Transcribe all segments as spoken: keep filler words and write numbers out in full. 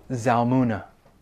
Zalmunna.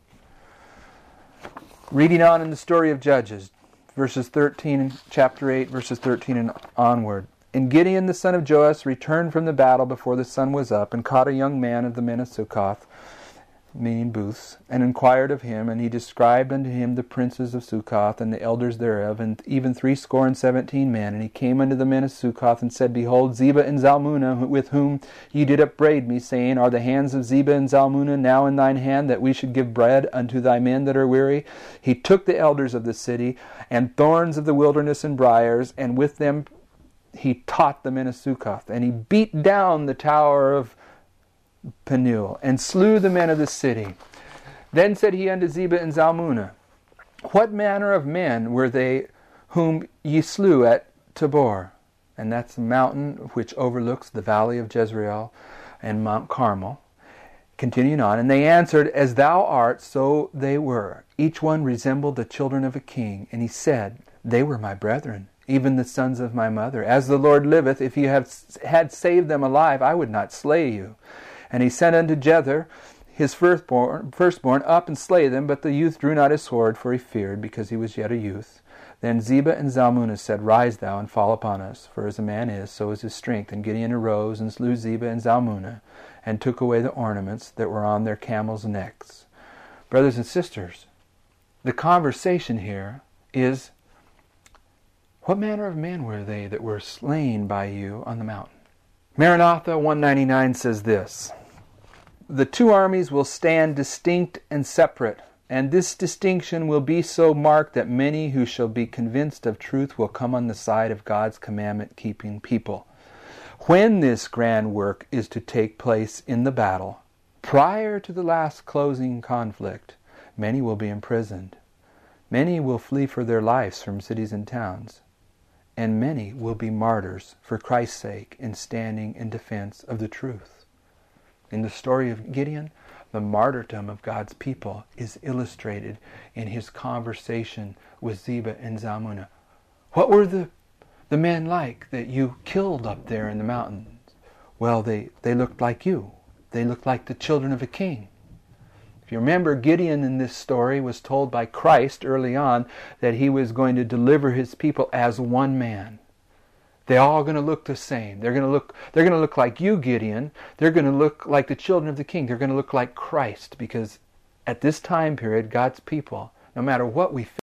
Reading on in the story of Judges, verses thirteen, chapter eight, verses thirteen and onward. And Gideon the son of Joash returned from the battle before the sun was up, and caught a young man of the men of Succoth, meaning booths, and inquired of him, and he described unto him the princes of Succoth, and the elders thereof, and even threescore and seventeen men. And he came unto the men of Succoth, and said, Behold, Zebah and Zalmunna, with whom ye did upbraid me, saying, Are the hands of Zebah and Zalmunna now in thine hand, that we should give bread unto thy men that are weary? He took the elders of the city, and thorns of the wilderness and briars, and with them he taught the men of Succoth. And he beat down the tower of Penuel, and slew the men of the city. Then said he unto Zebah and Zalmunna, What manner of men were they whom ye slew at Tabor? And that's the mountain which overlooks the valley of Jezreel and Mount Carmel. Continuing on, and they answered, As thou art, so they were. Each one resembled the children of a king. And he said, They were my brethren, even the sons of my mother. As the Lord liveth, if ye have had saved them alive, I would not slay you. And he sent unto Jether his firstborn, firstborn up and slay them, but the youth drew not his sword, for he feared, because he was yet a youth. Then Zebah and Zalmunna said, Rise thou and fall upon us, for as a man is, so is his strength. And Gideon arose and slew Zebah and Zalmunna, and took away the ornaments that were on their camels' necks. Brothers and sisters, the conversation here is, what manner of men were they that were slain by you on the mountain? Maranatha one ninety-nine says this, The two armies will stand distinct and separate, and this distinction will be so marked that many who shall be convinced of truth will come on the side of God's commandment-keeping people. When this grand work is to take place in the battle, prior to the last closing conflict, many will be imprisoned. Many will flee for their lives from cities and towns. And many will be martyrs for Christ's sake in standing in defense of the truth. In the story of Gideon, the martyrdom of God's people is illustrated in his conversation with Zebah and Zalmunna. What were the, the men like that you killed up there in the mountains? Well, they, they looked like you. They looked like the children of a king. If you remember, Gideon in this story was told by Christ early on that he was going to deliver his people as one man. They're all going to look the same. They're going to look, they're going to look like you, Gideon. They're going to look like the children of the king. They're going to look like Christ, because at this time period, God's people, no matter what we